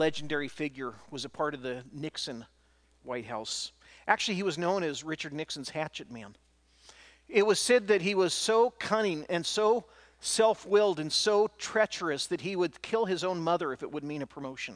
Legendary figure, was a part of the Nixon White House. Actually, he was known as Richard Nixon's hatchet man. It was said that he was so cunning and so self-willed and so treacherous that he would kill his own mother if it would mean a promotion.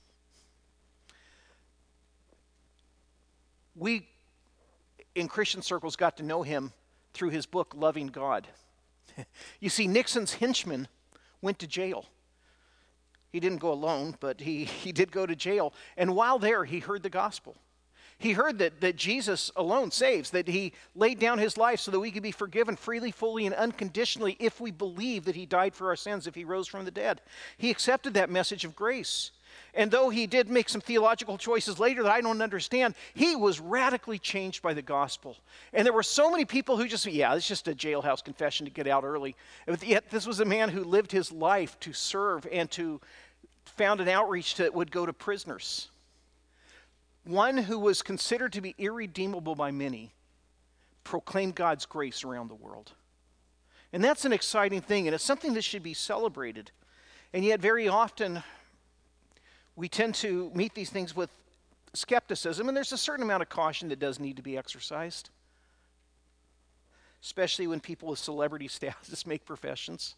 We, in Christian circles, got to know him through his book, Loving God. You see, Nixon's henchmen went to jail. He didn't go alone, but he did go to jail. And while there, he heard the gospel. He heard that Jesus alone saves, that he laid down his life so that we could be forgiven freely, fully, and unconditionally if we believe that he died for our sins, if he rose from the dead. He accepted that message of grace. And though he did make some theological choices later that I don't understand, he was radically changed by the gospel. And there were so many people who just, yeah, it's just a jailhouse confession to get out early. But yet this was a man who lived his life to serve and to found an outreach that would go to prisoners. One who was considered to be irredeemable by many proclaimed God's grace around the world. And that's an exciting thing, and it's something that should be celebrated. And yet very often we tend to meet these things with skepticism, and there's a certain amount of caution that does need to be exercised, especially when people with celebrity status make professions.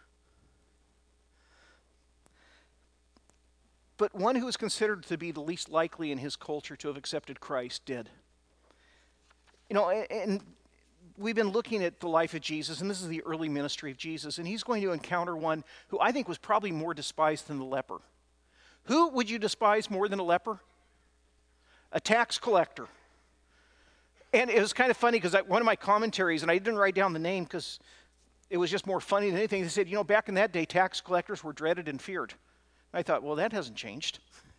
But one who is considered to be the least likely in his culture to have accepted Christ did. You know, and we've been looking at the life of Jesus, and this is the early ministry of Jesus, and he's going to encounter one who I think was probably more despised than the leper. Who would you despise more than a leper? A tax collector. And it was kind of funny because one of my commentaries, and I didn't write down the name because it was just more funny than anything, they said, you know, back in that day, tax collectors were dreaded and feared. I thought, well, that hasn't changed.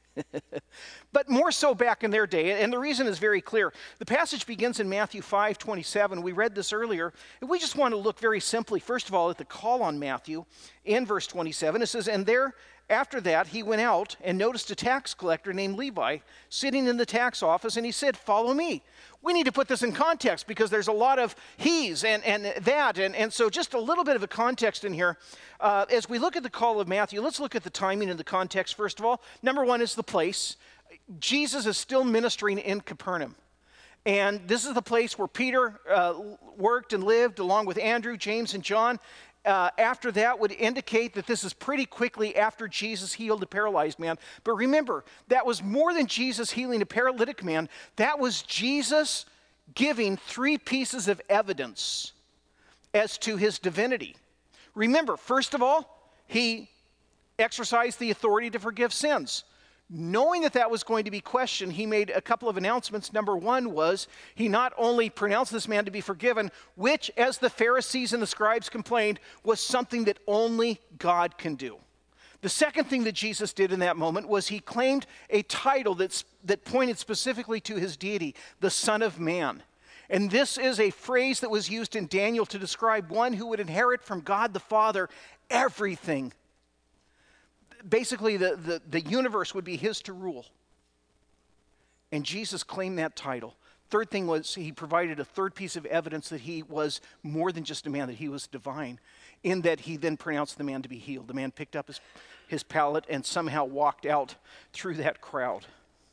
But more so back in their day, and the reason is very clear. The passage begins in Matthew 5:27. We read this earlier, and we just want to look very simply, first of all, at the call on Matthew in verse 27. It says, and there, after that, he went out and noticed a tax collector named Levi sitting in the tax office, and he said, follow me. We need to put this in context because there's a lot of he's and that, and so just a little bit of a context in here. As we look at the call of Matthew, let's look at the timing and the context first of all. Number one is the place. Jesus is still ministering in Capernaum. And this is the place where Peter worked and lived along with Andrew, James, and John. After that would indicate that this is pretty quickly after Jesus healed a paralyzed man. But remember, that was more than Jesus healing a paralytic man. That was Jesus giving 3 pieces of evidence as to his divinity. Remember, first of all, he exercised the authority to forgive sins. Knowing that that was going to be questioned, he made a couple of announcements. Number one was he not only pronounced this man to be forgiven, which, as the Pharisees and the scribes complained, was something that only God can do. The second thing that Jesus did in that moment was he claimed a title that pointed specifically to his deity, the Son of Man. And this is a phrase that was used in Daniel to describe one who would inherit from God the Father everything. Basically, the universe would be his to rule. And Jesus claimed that title. Third thing was he provided a third piece of evidence that he was more than just a man, that he was divine, in that he then pronounced the man to be healed. The man picked up his pallet and somehow walked out through that crowd.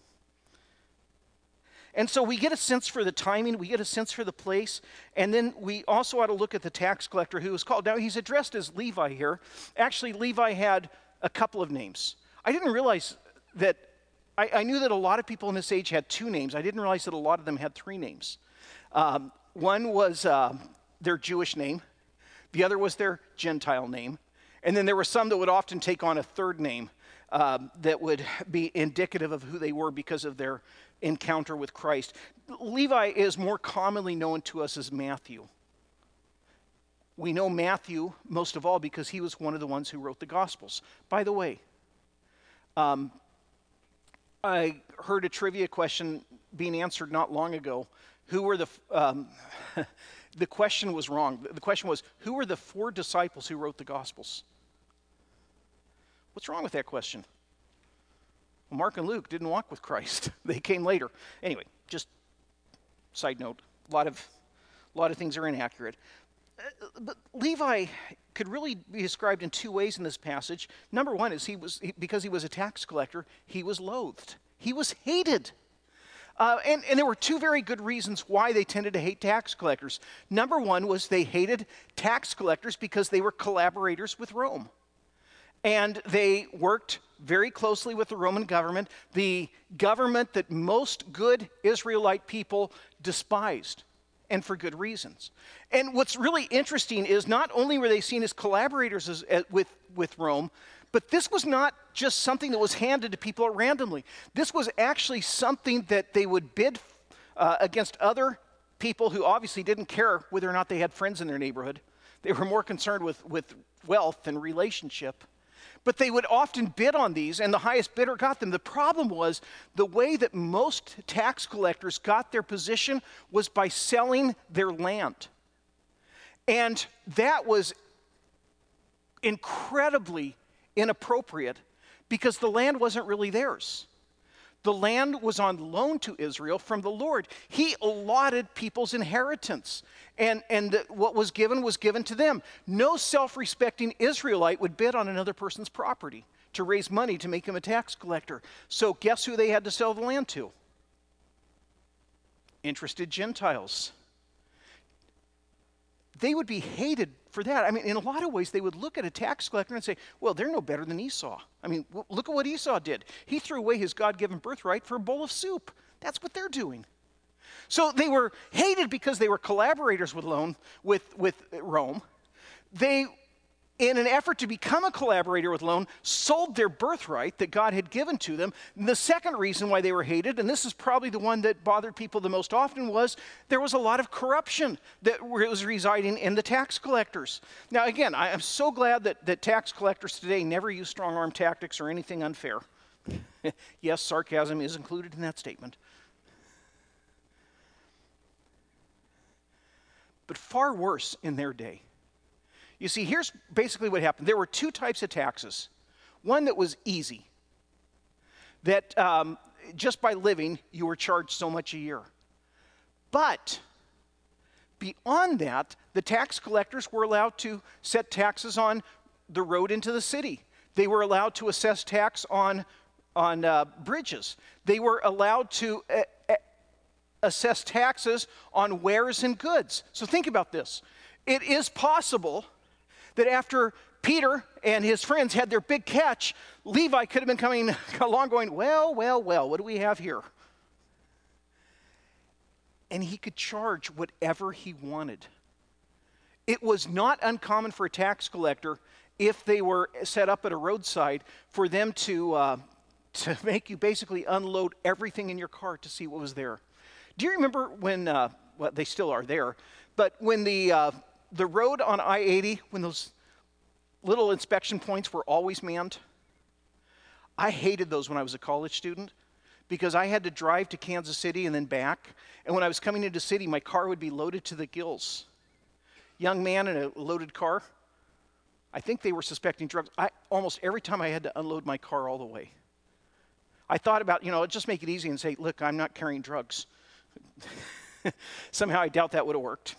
And so we get a sense for the timing, we get a sense for the place, and then we also ought to look at the tax collector who was called. Now, he's addressed as Levi here. Actually, Levi had a couple of names. I didn't realize that, I knew that a lot of people in this age had 2 names. I didn't realize that a lot of them had 3 names. One was their Jewish name. The other was their Gentile name. And then there were some that would often take on a third name that would be indicative of who they were because of their encounter with Christ. Levi is more commonly known to us as Matthew. We know Matthew most of all because he was one of the ones who wrote the Gospels. By the way, I heard a trivia question being answered not long ago. Who were the question was wrong. The question was, who were the 4 disciples who wrote the Gospels? What's wrong with that question? Well, Mark and Luke didn't walk with Christ. They came later. Anyway, just side note, a lot of things are inaccurate. But Levi could really be described in two ways in this passage. Number one is because he was a tax collector, he was loathed. He was hated. And there were two very good reasons why they tended to hate tax collectors. Number one was they hated tax collectors because they were collaborators with Rome. And they worked very closely with the Roman government, the government that most good Israelite people despised, and for good reasons. And what's really interesting is not only were they seen as collaborators with Rome, but this was not just something that was handed to people randomly. This was actually something that they would bid against other people who obviously didn't care whether or not they had friends in their neighborhood. They were more concerned with wealth and relationship. But they would often bid on these, and the highest bidder got them. The problem was the way that most tax collectors got their position was by selling their land. And that was incredibly inappropriate because the land wasn't really theirs. The land was on loan to Israel from the Lord. He allotted people's inheritance, and what was given to them. No self-respecting Israelite would bid on another person's property to raise money to make him a tax collector. So guess who they had to sell the land to? Interested Gentiles. They would be hated for that. I mean, in a lot of ways, they would look at a tax collector and say, well, they're no better than Esau. I mean, look at what Esau did. He threw away his God-given birthright for a bowl of soup. That's what they're doing. So they were hated because they were collaborators with Rome. They, in an effort to become a collaborator with Rome, sold their birthright that God had given to them. And the second reason why they were hated, and this is probably the one that bothered people the most often, was there was a lot of corruption that was residing in the tax collectors. Now, again, I am so glad that tax collectors today never use strong-arm tactics or anything unfair. Yes, sarcasm is included in that statement. But far worse in their day. You see, here's basically what happened. There were two types of taxes. One that was easy, that just by living, you were charged so much a year. But beyond that, the tax collectors were allowed to set taxes on the road into the city. They were allowed to assess tax on bridges. They were allowed to assess taxes on wares and goods. So think about this. It is possible that after Peter and his friends had their big catch, Levi could have been coming along going, well, what do we have here? And he could charge whatever he wanted. It was not uncommon for a tax collector, if they were set up at a roadside, for them to make you basically unload everything in your car to see what was there. Do you remember when, well, they still are there, but when the road on I-80, when those little inspection points were always manned? I hated those when I was a college student because I had to drive to Kansas City and then back. And when I was coming into the city, my car would be loaded to the gills. Young man in a loaded car. I think they were suspecting drugs. Almost every time I had to unload my car all the way. I thought about, just make it easy and say, look, I'm not carrying drugs. Somehow I doubt that would have worked.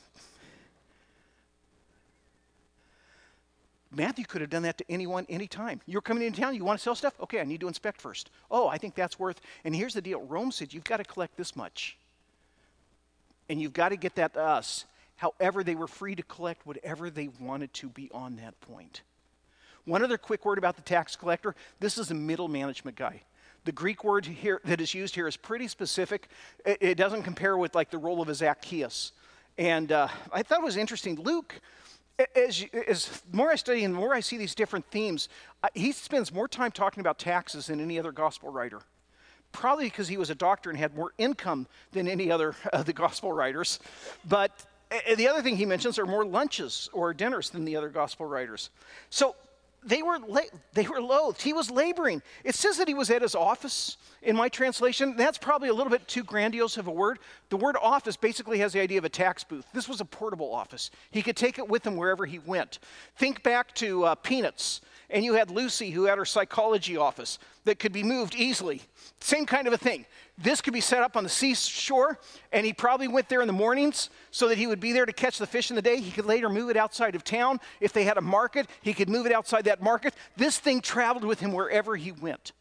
Matthew could have done that to anyone, anytime. You're coming into town, you want to sell stuff? Okay, I need to inspect first. Oh, I think that's worth, and here's the deal. Rome said you've got to collect this much. And you've got to get that to us. However, they were free to collect whatever they wanted to beyond that point. One other quick word about the tax collector. This is a middle management guy. The Greek word here that is used here is pretty specific. It doesn't compare with like the role of a Zacchaeus. And I thought it was interesting. Luke, as the more I study and the more I see these different themes, he spends more time talking about taxes than any other gospel writer. Probably because he was a doctor and had more income than any other of the gospel writers. But the other thing he mentions are more lunches or dinners than the other gospel writers. So they were loathed. He was laboring. It says that he was at his office in my translation. That's probably a little bit too grandiose of a word. The word office basically has the idea of a tax booth. This was a portable office. He could take it with him wherever he went. Think back to Peanuts and you had Lucy who had her psychology office that could be moved easily. Same kind of a thing. This could be set up on the seashore, and he probably went there in the mornings so that he would be there to catch the fish in the day. He could later move it outside of town. If they had a market, he could move it outside that market. This thing traveled with him wherever he went.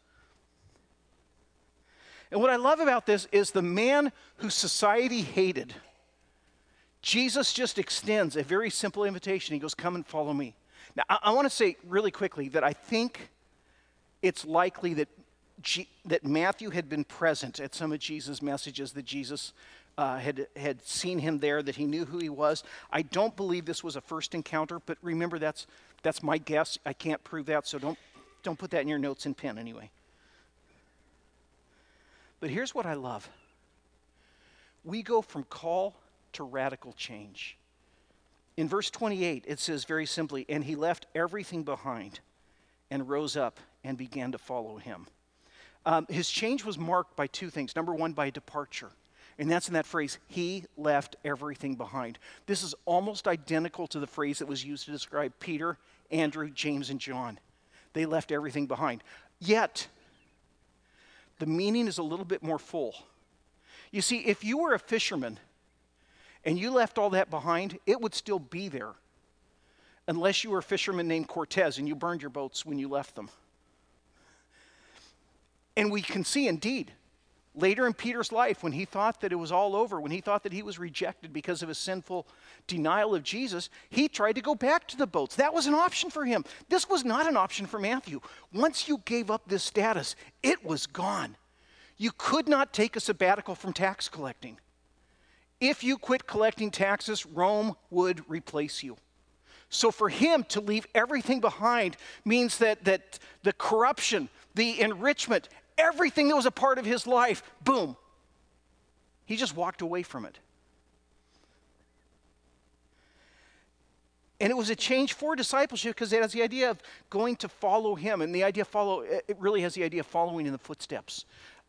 And what I love about this is the man who society hated, Jesus just extends a very simple invitation. He goes, come and follow me. Now, I want to say really quickly that I think it's likely that Matthew had been present at some of Jesus' messages, that Jesus had seen him there, that he knew who he was. I don't believe this was a first encounter, but remember, that's my guess. I can't prove that, so don't put that in your notes and pen anyway. But here's what I love. We go from call to radical change. In verse 28, it says very simply, and he left everything behind and rose up and began to follow him. His change was marked by two things. Number one, by departure. And that's in that phrase, he left everything behind. This is almost identical to the phrase that was used to describe Peter, Andrew, James, and John. They left everything behind. Yet, the meaning is a little bit more full. You see, if you were a fisherman and you left all that behind, it would still be there. Unless you were a fisherman named Cortez and you burned your boats when you left them. And we can see indeed, later in Peter's life, when he thought that it was all over, when he thought that he was rejected because of his sinful denial of Jesus, he tried to go back to the boats. That was an option for him. This was not an option for Matthew. Once you gave up this status, it was gone. You could not take a sabbatical from tax collecting. If you quit collecting taxes, Rome would replace you. So for him to leave everything behind means that the corruption, the enrichment, everything that was a part of his life, boom, he just walked away from it. And it was a change for discipleship because it has the idea of going to follow him. And the idea of it really has the idea of following in the footsteps.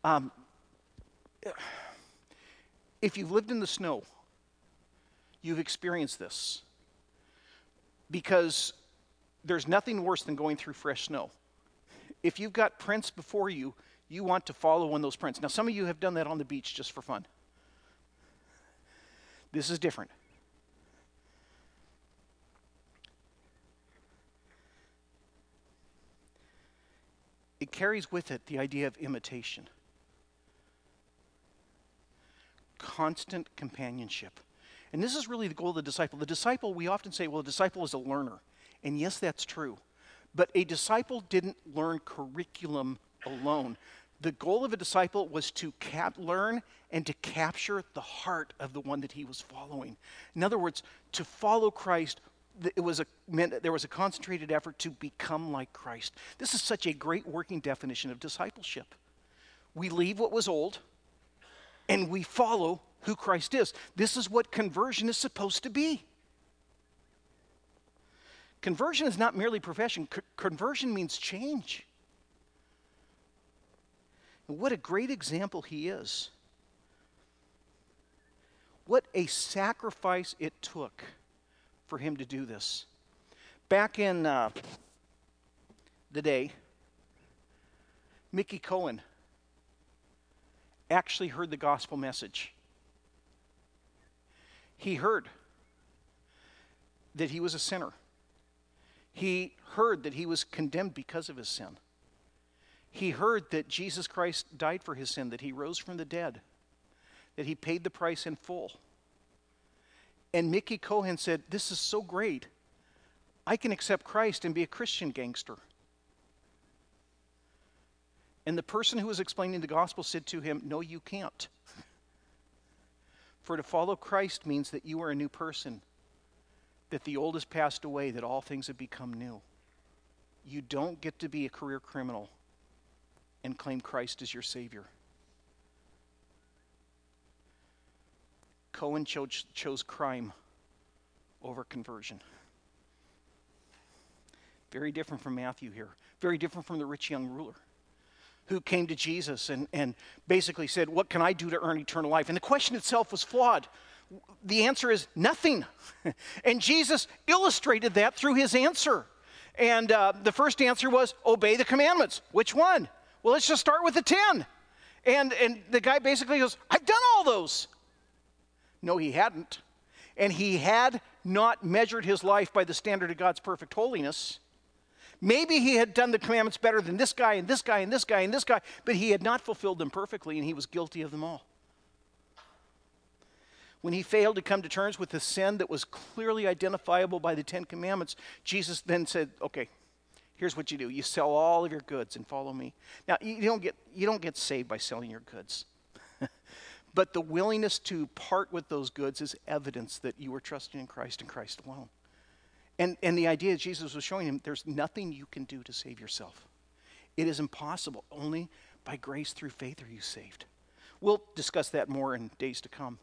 If you've lived in the snow, you've experienced this. Because there's nothing worse than going through fresh snow. If you've got prints before you, you want to follow in those prints. Now, some of you have done that on the beach just for fun. This is different. It carries with it the idea of imitation. Constant companionship. And this is really the goal of the disciple. The disciple, we often say, well, a disciple is a learner. And yes, that's true. But a disciple didn't learn curriculum alone. The goal of a disciple was to learn and to capture the heart of the one that he was following. In other words, to follow Christ, meant that there was a concentrated effort to become like Christ. This is such a great working definition of discipleship. We leave what was old, and we follow who Christ is. This is what conversion is supposed to be. Conversion is not merely profession. Conversion means change. And what a great example he is. What a sacrifice it took for him to do this. Back in the day, Mickey Cohen actually heard the gospel message. He heard that he was a sinner. He heard that he was condemned because of his sin. He heard that Jesus Christ died for his sin, that he rose from the dead, that he paid the price in full. And Mickey Cohen said, this is so great. I can accept Christ and be a Christian gangster. And the person who was explaining the gospel said to him, no, you can't. For to follow Christ means that you are a new person, that the old has passed away, that all things have become new. You don't get to be a career criminal and claim Christ as your Savior. Cohen chose crime over conversion. Very different from Matthew here. Very different from the rich young ruler who came to Jesus and basically said, what can I do to earn eternal life? And the question itself was flawed. The answer is nothing. And Jesus illustrated that through his answer. And the first answer was, obey the commandments. Which one? Well, let's just start with the 10. And the guy basically goes, I've done all those. No, he hadn't. And he had not measured his life by the standard of God's perfect holiness. Maybe he had done the commandments better than this guy and this guy and this guy and this guy, but he had not fulfilled them perfectly, and he was guilty of them all. When he failed to come to terms with the sin that was clearly identifiable by the 10 commandments, Jesus then said, okay, here's what you do. You sell all of your goods and follow me. Now, you don't get saved by selling your goods. But the willingness to part with those goods is evidence that you are trusting in Christ and Christ alone. And the idea Jesus was showing him, there's nothing you can do to save yourself. It is impossible. Only by grace through faith are you saved. We'll discuss that more in days to come.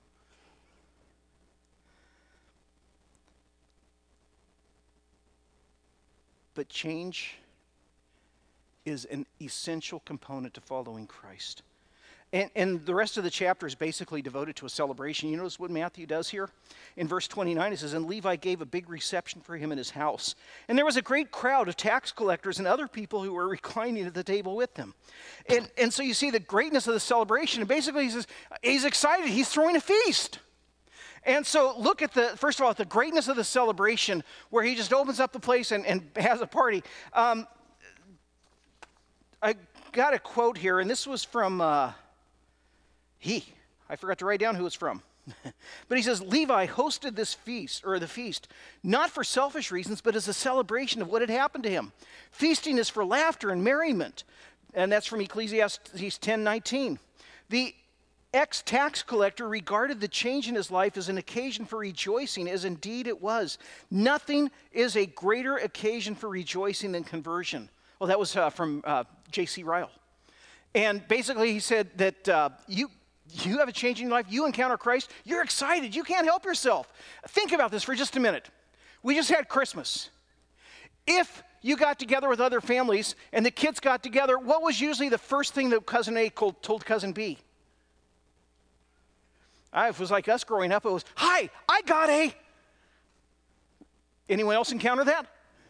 But change is an essential component to following Christ. And the rest of the chapter is basically devoted to a celebration. You notice what Matthew does here? In verse 29, it says, and Levi gave a big reception for him in his house. And there was a great crowd of tax collectors and other people who were reclining at the table with him. And so you see the greatness of the celebration. And basically he says, he's excited. He's throwing a feast. And so look at first of all, at the greatness of the celebration where he just opens up the place and has a party. I got a quote here, and this was from... I forgot to write down who it's from. But he says, Levi hosted this feast, or the feast, not for selfish reasons, but as a celebration of what had happened to him. Feasting is for laughter and merriment. And that's from Ecclesiastes 10:19. The ex-tax collector regarded the change in his life as an occasion for rejoicing, as indeed it was. Nothing is a greater occasion for rejoicing than conversion. Well, that was from J.C. Ryle. And basically he said that you have a change in your life, you encounter Christ, you're excited, you can't help yourself. Think about this for just a minute. We just had Christmas. If you got together with other families and the kids got together, what was usually the first thing that cousin A told cousin B? If it was like us growing up, it was, hi, I got a. Anyone else encounter that?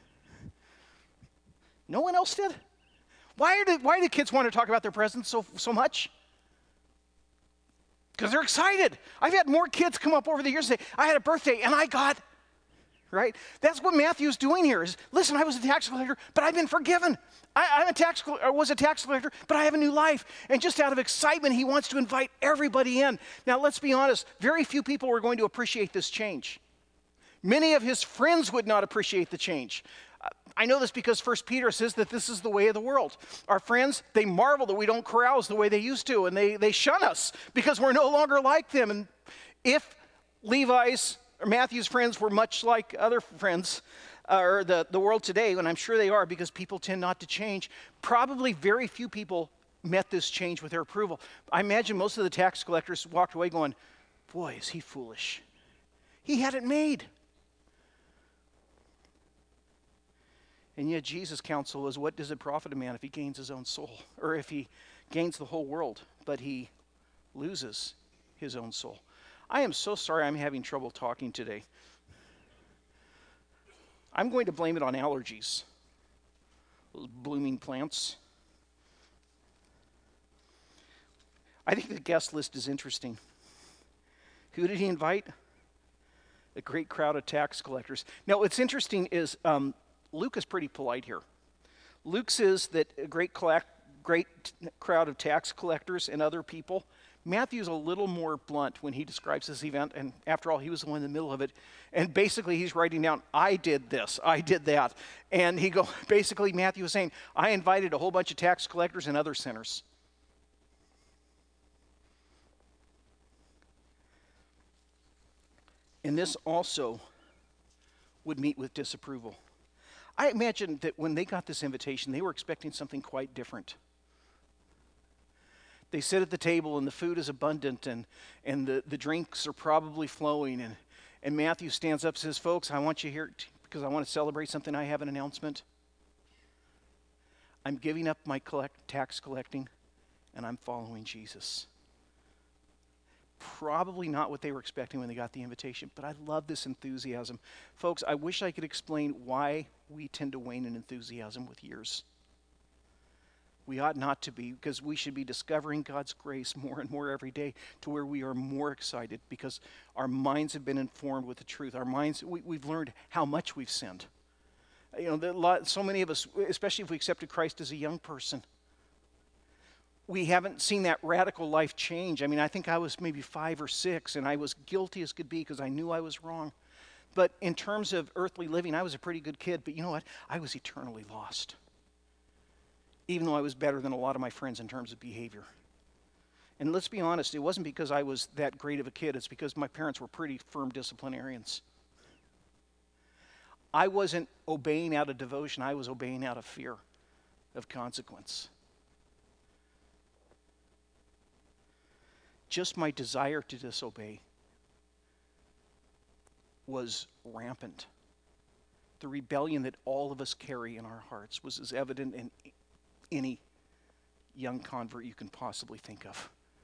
No one else did? Why do kids want to talk about their presents so much? Because they're excited. I've had more kids come up over the years and say, I had a birthday and I got, right? That's what Matthew's doing here is, listen, I was a tax collector, but I've been forgiven. I was a tax collector, but I have a new life. And just out of excitement, he wants to invite everybody in. Now, let's be honest. Very few people were going to appreciate this change. Many of his friends would not appreciate the change. I know this because 1 Peter says that this is the way of the world. Our friends, they marvel that we don't carouse the way they used to, and they shun us because we're no longer like them. And if Levi's or Matthew's friends were much like other friends, or the world today, and I'm sure they are because people tend not to change, probably very few people met this change with their approval. I imagine most of the tax collectors walked away going, boy, is he foolish. He had it made. And yet Jesus' counsel is, what does it profit a man if he gains his own soul? Or if he gains the whole world, but he loses his own soul? I am so sorry I'm having trouble talking today. I'm going to blame it on allergies. Those blooming plants. I think the guest list is interesting. Who did he invite? A great crowd of tax collectors. Now, what's interesting is Luke is pretty polite here. Luke says that a great crowd of tax collectors and other people. Matthew's a little more blunt when he describes this event, and after all, he was the one in the middle of it. And basically, he's writing down, I did this, I did that. And basically, Matthew is saying, I invited a whole bunch of tax collectors and other sinners. And this also would meet with disapproval. I imagine that when they got this invitation, they were expecting something quite different. They sit at the table and the food is abundant and the drinks are probably flowing. And Matthew stands up and says, folks, I want you here because I want to celebrate something. I have an announcement. I'm giving up my tax collecting and I'm following Jesus. probably not what they were expecting when they got the invitation, but I love this enthusiasm. Folks, I wish I could explain why we tend to wane in enthusiasm with years. We ought not to be, because we should be discovering God's grace more and more every day to where we are more excited because our minds have been informed with the truth. Our minds, we've learned how much we've sinned. You know, so many of us, especially if we accepted Christ as a young person, we haven't seen that radical life change. I mean, I think I was maybe 5 or 6, and I was guilty as could be because I knew I was wrong. But in terms of earthly living, I was a pretty good kid. But you know what? I was eternally lost, even though I was better than a lot of my friends in terms of behavior. And let's be honest, it wasn't because I was that great of a kid. It's because my parents were pretty firm disciplinarians. I wasn't obeying out of devotion. I was obeying out of fear of consequence. Just my desire to disobey was rampant. The rebellion that all of us carry in our hearts was as evident in any young convert you can possibly think of.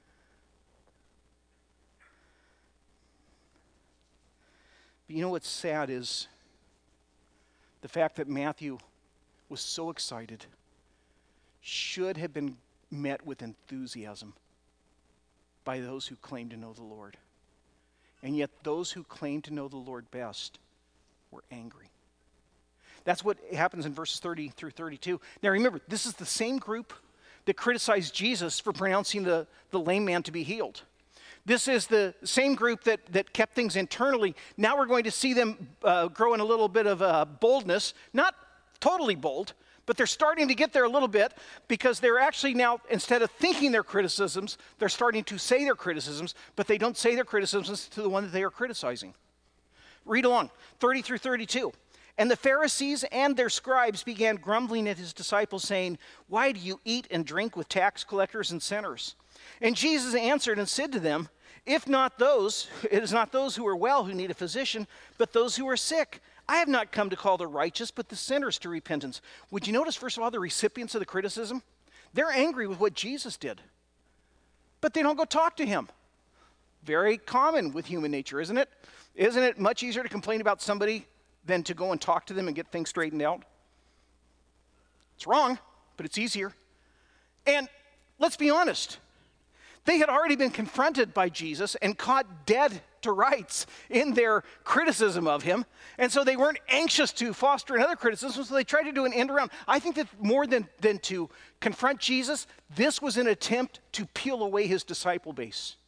But you know what's sad is the fact that Matthew was so excited should have been met with enthusiasm by those who claim to know the Lord. And yet those who claim to know the Lord best were angry. That's what happens in verses 30 through 32. Now remember, this is the same group that criticized Jesus for pronouncing the lame man to be healed. This is the same group that kept things internally. Now we're going to see them grow in a little bit of boldness. Not totally bold, but they're starting to get there a little bit because they're actually now, instead of thinking their criticisms, they're starting to say their criticisms, but they don't say their criticisms to the one that they are criticizing. Read along, 30 through 32. And the Pharisees and their scribes began grumbling at his disciples, saying, "Why do you eat and drink with tax collectors and sinners?" And Jesus answered and said to them, it is not those who are well who need a physician, but those who are sick. I have not come to call the righteous, but the sinners to repentance. Would you notice, first of all, the recipients of the criticism? They're angry with what Jesus did, but they don't go talk to him. Very common with human nature, isn't it? Isn't it much easier to complain about somebody than to go and talk to them and get things straightened out? It's wrong, but it's easier. And let's be honest. They had already been confronted by Jesus and caught dead to rights in their criticism of him. And so they weren't anxious to foster another criticism, so they tried to do an end around. I think that more than to confront Jesus, this was an attempt to peel away his disciple base.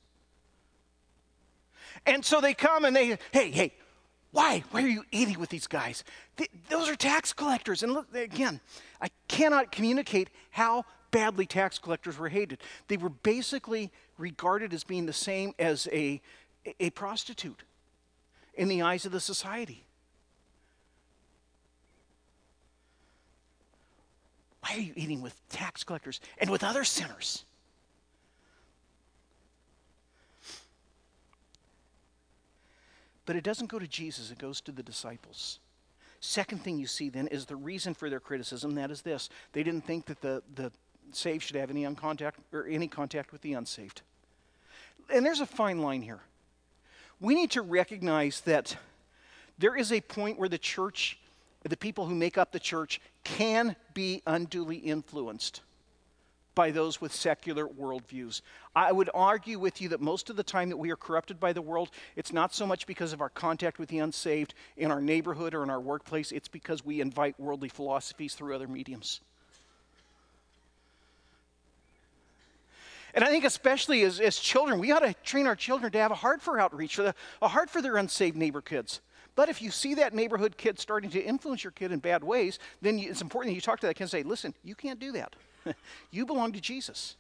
And so they come and they, hey, why are you eating with these guys? Those are tax collectors. And look, again, I cannot communicate how badly tax collectors were hated. They were basically regarded as being the same as a prostitute in the eyes of the society. Why are you eating with tax collectors and with other sinners? But it doesn't go to Jesus, it goes to the disciples. Second thing you see then is the reason for their criticism. That is this: they didn't think that the saved should have any contact with the unsaved. And there's a fine line here. We need to recognize that there is a point where the church, the people who make up the church, can be unduly influenced by those with secular worldviews. I would argue with you that most of the time that we are corrupted by the world, it's not so much because of our contact with the unsaved in our neighborhood or in our workplace, it's because we invite worldly philosophies through other mediums. And I think especially as children, we ought to train our children to have a heart for outreach, a heart for their unsaved neighbor kids. But if you see that neighborhood kid starting to influence your kid in bad ways, then it's important that you talk to that kid and say, listen, you can't do that. You belong to Jesus.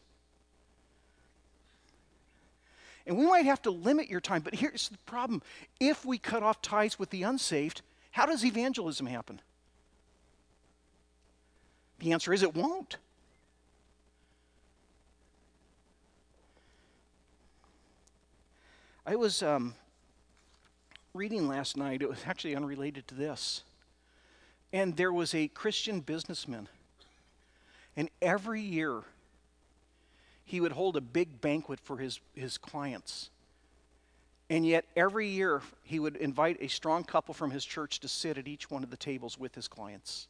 And we might have to limit your time, but here's the problem. If we cut off ties with the unsaved, how does evangelism happen? The answer is it won't. I was reading last night. It was actually unrelated to this. And there was a Christian businessman. And every year, he would hold a big banquet for his clients. And yet every year he would invite a strong couple from his church to sit at each one of the tables with his clients.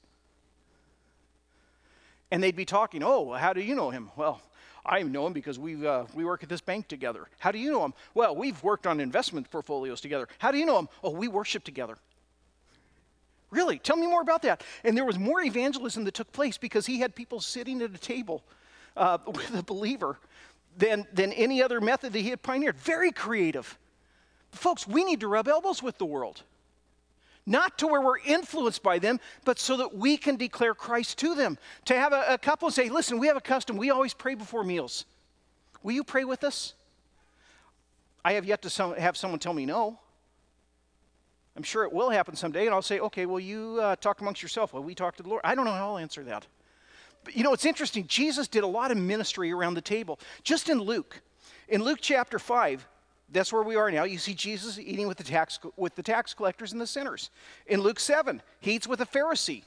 And they'd be talking, oh, how do you know him? Well, I know him because we work at this bank together. How do you know him? Well, we've worked on investment portfolios together. How do you know him? Oh, we worship together. Really? Tell me more about that. And there was more evangelism that took place because he had people sitting at a table with a believer than any other method that he had pioneered. Very creative. Folks, we need to rub elbows with the world. Not to where we're influenced by them, but so that we can declare Christ to them. To have a couple say, listen, we have a custom. We always pray before meals. Will you pray with us? I have yet to have someone tell me no. I'm sure it will happen someday, and I'll say, okay, well, you talk amongst yourself while we talk to the Lord. I don't know how I'll answer that. But you know, it's interesting. Jesus did a lot of ministry around the table. Just in Luke chapter 5, that's where we are now. You see Jesus eating with the tax collectors and the sinners. In Luke 7, he eats with a Pharisee.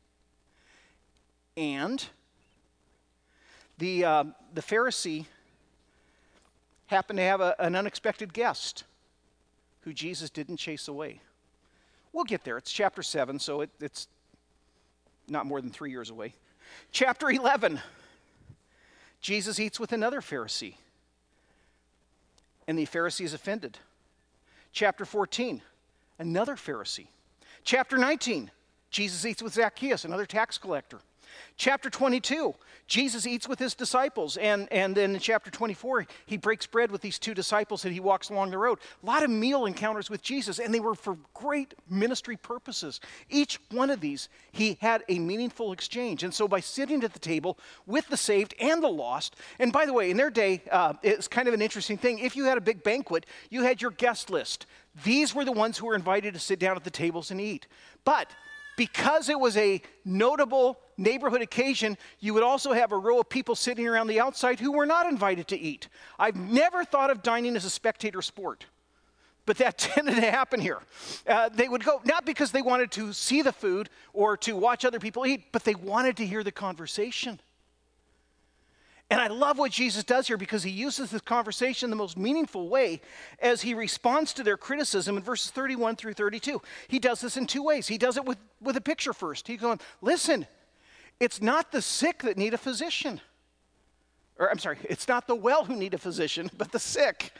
And the Pharisee happened to have an unexpected guest who Jesus didn't chase away. We'll get there. It's chapter 7, so it's not more than 3 years away. Chapter 11, Jesus eats with another Pharisee. And the Pharisee is offended. Chapter 14, another Pharisee. Chapter 19, Jesus eats with Zacchaeus, another tax collector. Chapter 22, Jesus eats with his disciples. And then in chapter 24, he breaks bread with these two disciples and he walks along the road. A lot of meal encounters with Jesus, and they were for great ministry purposes. Each one of these, he had a meaningful exchange. And so by sitting at the table with the saved and the lost, and by the way, in their day, it's kind of an interesting thing. If you had a big banquet, you had your guest list. These were the ones who were invited to sit down at the tables and eat. But because it was a notable neighborhood occasion, you would also have a row of people sitting around the outside who were not invited to eat. I've never thought of dining as a spectator sport, but that tended to happen here. They would go, not because they wanted to see the food or to watch other people eat, but they wanted to hear the conversation. And I love what Jesus does here because he uses this conversation in the most meaningful way as he responds to their criticism in verses 31 through 32. He does this in two ways. He does it with a picture first. He's going, listen, it's not the sick that need a physician. Or I'm sorry, it's not the well who need a physician, but the sick.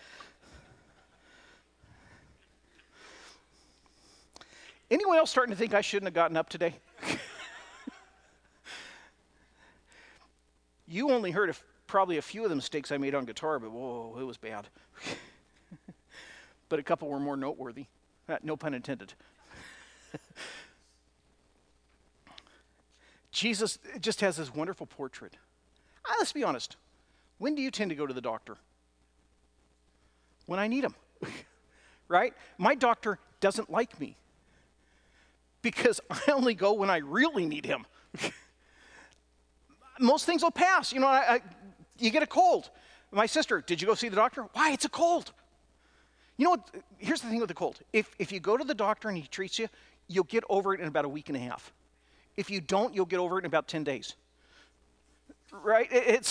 Anyone else starting to think I shouldn't have gotten up today? You only heard probably a few of the mistakes I made on guitar, but whoa, it was bad. But a couple were more noteworthy. No pun intended. Jesus just has this wonderful portrait. Let's be honest. When do you tend to go to the doctor? When I need him, right? My doctor doesn't like me because I only go when I really need him. Most things will pass. You know, you get a cold. My sister, did you go see the doctor? Why? It's a cold. You know what? Here's the thing with the cold. If you go to the doctor and he treats you, you'll get over it in about a week and a half. If you don't, you'll get over it in about 10 days. Right?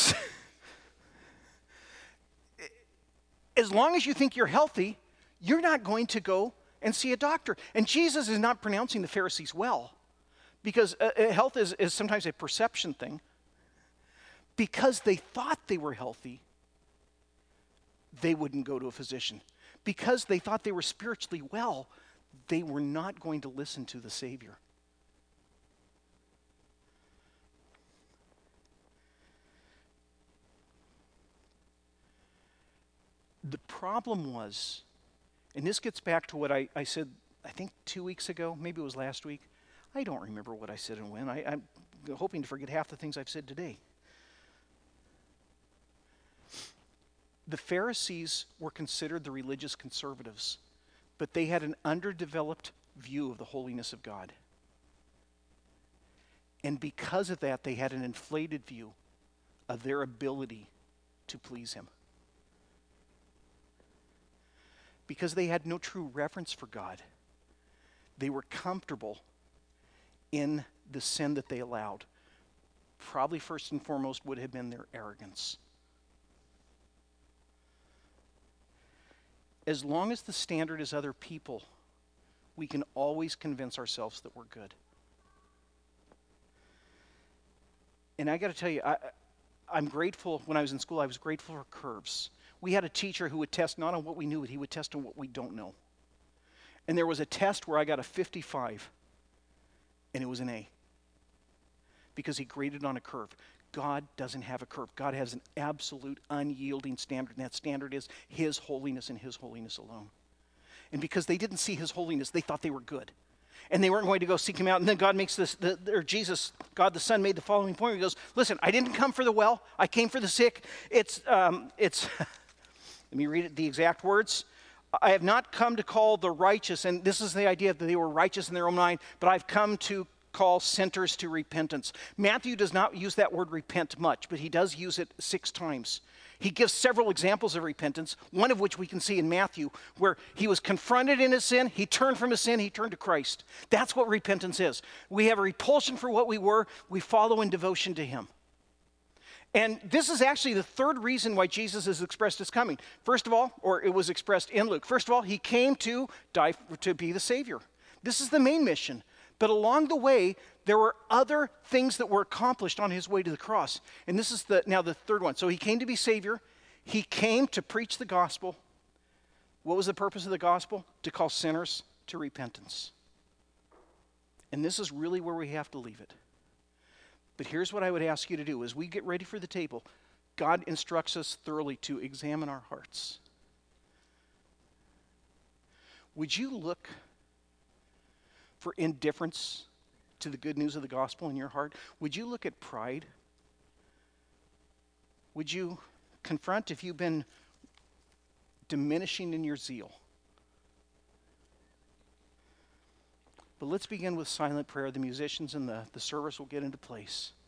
As long as you think you're healthy, you're not going to go and see a doctor. And Jesus is not pronouncing the Pharisees well, because health is sometimes a perception thing. Because they thought they were healthy, they wouldn't go to a physician. Because they thought they were spiritually well, they were not going to listen to the Savior. The problem was, and this gets back to what I said, I think 2 weeks ago, maybe it was last week. I don't remember what I said and when. I'm hoping to forget half the things I've said today. The Pharisees were considered the religious conservatives, but they had an underdeveloped view of the holiness of God. And because of that, they had an inflated view of their ability to please him. Because they had no true reverence for God, they were comfortable in the sin that they allowed. Probably first and foremost would have been their arrogance. as long as the standard is other people, we can always convince ourselves that we're good. And I got to tell you, I'm grateful. When I was in school, I was grateful for curves. We had a teacher who would test not on what we knew, but he would test on what we don't know. And there was a test where I got a 55, and it was an A, because he graded on a curve. God doesn't have a curve. God has an absolute unyielding standard, and that standard is His holiness and His holiness alone. And because they didn't see His holiness, they thought they were good. And they weren't going to go seek Him out. And then God makes this, Jesus, God the Son, made the following point. He goes, listen, I didn't come for the well. I came for the sick. It's let me read it, the exact words. I have not come to call the righteous, and this is the idea that they were righteous in their own mind, but I've come to call sinners to repentance. Matthew does not use that word repent much, but he does use it 6 times. He gives several examples of repentance, one of which we can see in Matthew, where he was confronted in his sin, he turned from his sin, he turned to Christ. That's what repentance is. We have a repulsion for what we were, we follow in devotion to Him. And this is actually the third reason why Jesus is expressed as coming. First of all, or it was expressed in Luke, first of all, He came to die, to be the Savior. This is the main mission. But along the way, there were other things that were accomplished on His way to the cross. And this is now the third one. So He came to be Savior. He came to preach the gospel. What was the purpose of the gospel? To call sinners to repentance. And this is really where we have to leave it. But here's what I would ask you to do. As we get ready for the table, God instructs us thoroughly to examine our hearts. Would you look for indifference to the good news of the gospel in your heart? Would you look at pride? Would you confront if you've been diminishing in your zeal? But let's begin with silent prayer. The musicians and the service will get into place.